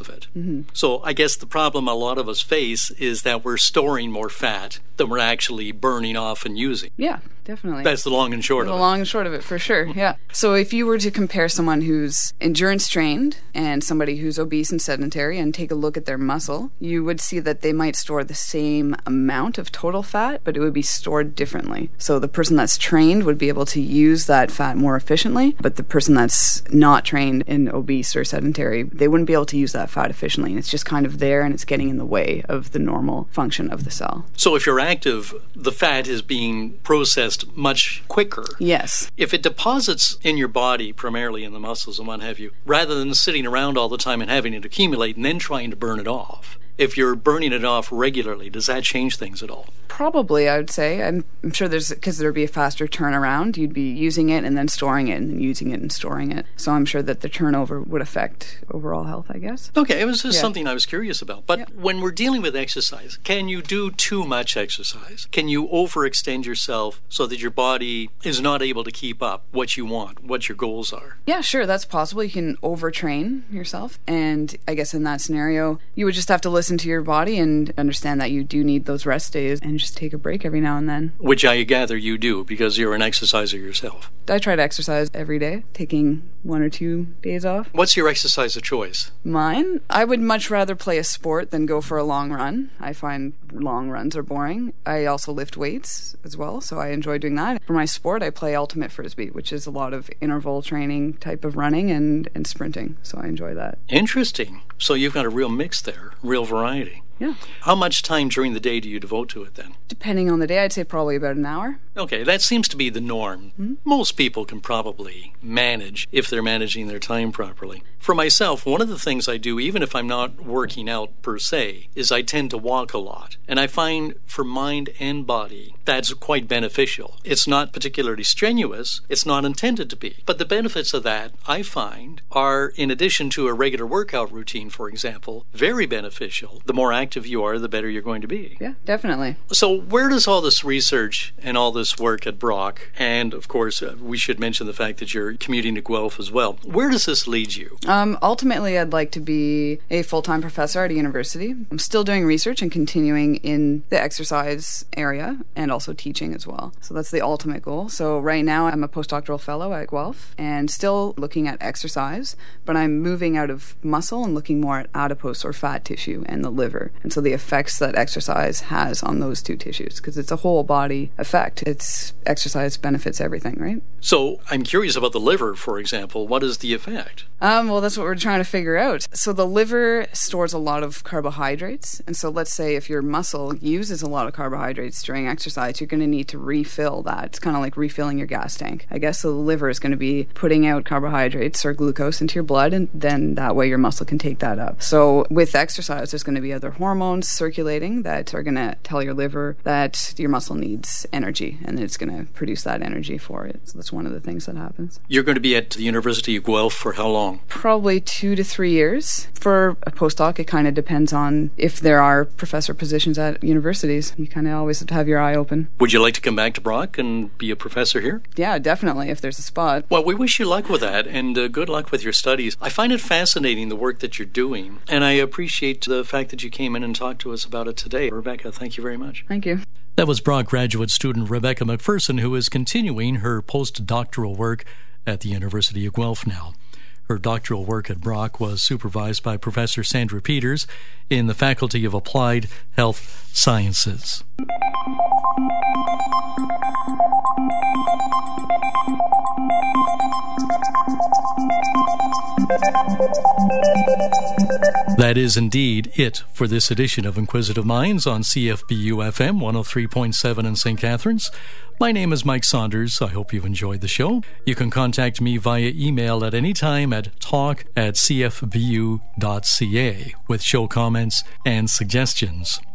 of it. So I guess the problem a lot of us face is that we're storing more fat than we're actually burning off and using. Yeah, definitely. That's the long and short of it. The long and short of it, for sure, yeah. So if you were to compare someone who's endurance trained and somebody who's obese and sedentary and take a look at their muscle, you would see that they might store the same amount of total fat, but it would be stored differently. So the person that's trained would be able to use that fat more efficiently, but the person that's not trained and obese or sedentary, they wouldn't be able to use that fat efficiently. And it's just kind of there and it's getting in the way of the normal function of the cell. So if you're active, the fat is being processed much quicker. Yes. If it deposits in your body, primarily in the muscles and what have you, rather than sitting around all the time and having it accumulate and then trying to burn it off, if you're burning it off regularly, does that change things at all? Probably, I would say. I'm sure because there'd be a faster turnaround. You'd be using it and then storing it and then using it and storing it. So I'm sure that the turnover would affect overall health, I guess. Okay, it was just something I was curious about. But when we're dealing with exercise, can you do too much exercise? Can you overextend yourself so that your body is not able to keep up what you want, what your goals are? Yeah, sure, that's possible. You can overtrain yourself. And I guess in that scenario, you would just have to listen to your body and understand that you do need those rest days and just take a break every now and then. Which I gather you do because you're an exerciser yourself. I try to exercise every day, taking 1 or 2 days off. What's your exercise of choice? Mine? I would much rather play a sport than go for a long run. I find long runs are boring. I also lift weights as well, so I enjoy doing that. For my sport, I play ultimate frisbee, which is a lot of interval training type of running and sprinting, so I enjoy that. Interesting. So you've got a real mix there, real variety. Yeah. How much time during the day do you devote to it then? Depending on the day, I'd say probably about an hour. Okay, that seems to be the norm. Mm-hmm. Most people can probably manage if they're managing their time properly. For myself, one of the things I do, even if I'm not working out per se, is I tend to walk a lot. And I find for mind and body, that's quite beneficial. It's not particularly strenuous. It's not intended to be. But the benefits of that, I find, are, in addition to a regular workout routine, for example, very beneficial. The more active you are, the better you're going to be. Yeah, definitely. So where does all this research and all this work at Brock, and of course, we should mention the fact that you're commuting to Guelph as well, where does this lead you? Ultimately, I'd like to be a full-time professor at a university. I'm still doing research and continuing in the exercise area and also teaching as well. So that's the ultimate goal. So right now, I'm a postdoctoral fellow at Guelph and still looking at exercise, but I'm moving out of muscle and looking more at adipose or fat tissue and the liver. And so the effects that exercise has on those two tissues, because it's a whole body effect. It's exercise benefits everything, right? So I'm curious about the liver, for example. What is the effect? Well, that's what we're trying to figure out. So the liver stores a lot of carbohydrates. And so let's say if your muscle uses a lot of carbohydrates during exercise, you're going to need to refill that. It's kind of like refilling your gas tank. I guess so the liver is going to be putting out carbohydrates or glucose into your blood, and then that way your muscle can take that up. So with exercise, there's going to be other hormones circulating that are going to tell your liver that your muscle needs energy, and it's going to produce that energy for it. So that's one of the things that happens. You're going to be at the University of Guelph for how long? Probably 2 to 3 years. For a postdoc, it kind of depends on if there are professor positions at universities. You kind of always have to have your eye open. Would you like to come back to Brock and be a professor here? Yeah, definitely, if there's a spot. Well, we wish you luck with that, and good luck with your studies. I find it fascinating, the work that you're doing, and I appreciate the fact that you came in and talked to us about it today. Rebecca, thank you very much. Thank you. That was Brock graduate student Rebecca McPherson, who is continuing her postdoctoral work at the University of Guelph now. Her doctoral work at Brock was supervised by Professor Sandra Peters in the Faculty of Applied Health Sciences. That is indeed it for this edition of Inquisitive Minds on CFBU FM 103.7 in St. Catharines. My name is Mike Saunders. I hope you've enjoyed the show. You can contact me via email at any time at talk@cfbu.ca with show comments and suggestions.